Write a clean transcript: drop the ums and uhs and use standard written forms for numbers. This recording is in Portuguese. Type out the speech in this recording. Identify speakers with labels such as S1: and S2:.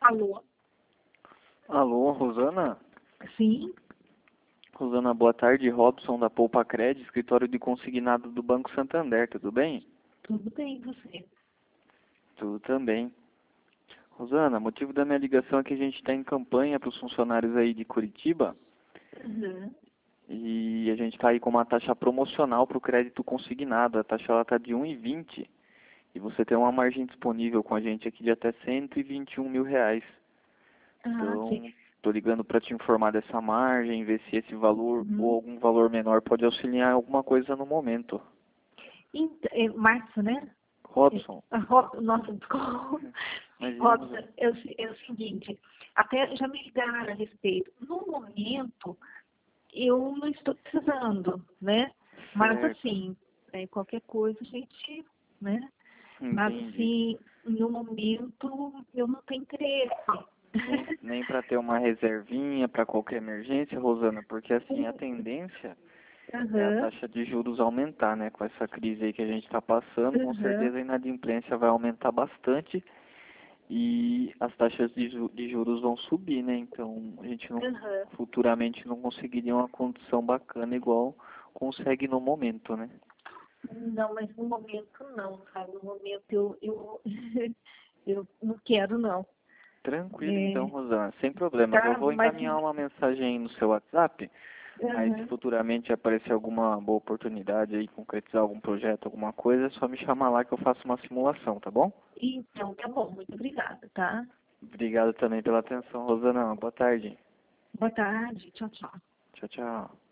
S1: Alô?
S2: Alô, Rosana?
S1: Sim?
S2: Rosana, boa tarde. Robson da Poupa Cred, escritório de consignado do Banco Santander, tudo bem?
S1: Tudo bem, e você?
S2: Tudo também. Rosana, motivo da minha ligação é que a gente está em campanha para os funcionários aí de Curitiba
S1: Uhum.
S2: e a gente está aí com uma taxa promocional para o crédito consignado. A taxa está de 1,20 e você tem uma margem disponível com a gente aqui de até R$ 121.000.
S1: Ah, sim.
S2: Então, estou ligando para te informar dessa margem, ver se esse valor ou
S1: Uhum.
S2: algum valor menor pode auxiliar em alguma coisa no momento.
S1: Márcio, né?
S2: Robson,
S1: Nossa, desculpa.
S2: imagina,
S1: Robson,
S2: Rosana.
S1: é o seguinte, até já me ligaram a respeito. No momento, eu não estou precisando, né? Mas
S2: Certo,
S1: assim, qualquer coisa a gente, né? Mas
S2: entendi.
S1: assim, no momento eu não tenho interesse.
S2: Nem para ter uma reservinha para qualquer emergência, Rosana, porque assim, a tendência é a
S1: Aham,
S2: taxa de juros aumentar, né? Com essa crise aí que a gente está passando, com
S1: aham,
S2: certeza a inadimplência vai aumentar bastante e as taxas de juros vão subir, né? Então a gente não,
S1: aham.
S2: futuramente não conseguiria uma condição bacana igual consegue no momento, né?
S1: Não, mas no momento não, sabe? No momento eu, eu não quero, não.
S2: Tranquilo então,
S1: É,
S2: Rosana, sem problemas. Eu
S1: tá,
S2: vou
S1: mas.
S2: encaminhar uma mensagem aí no seu WhatsApp. Aí se
S1: Aham.
S2: futuramente aparecer alguma boa oportunidade aí, concretizar algum projeto, alguma coisa, é só me chamar lá que eu faço uma simulação, tá bom?
S1: Então, tá bom, muito obrigada, tá?
S2: Obrigado também pela atenção, Rosana. Boa tarde.
S1: Boa tarde, tchau, tchau.
S2: Tchau, tchau.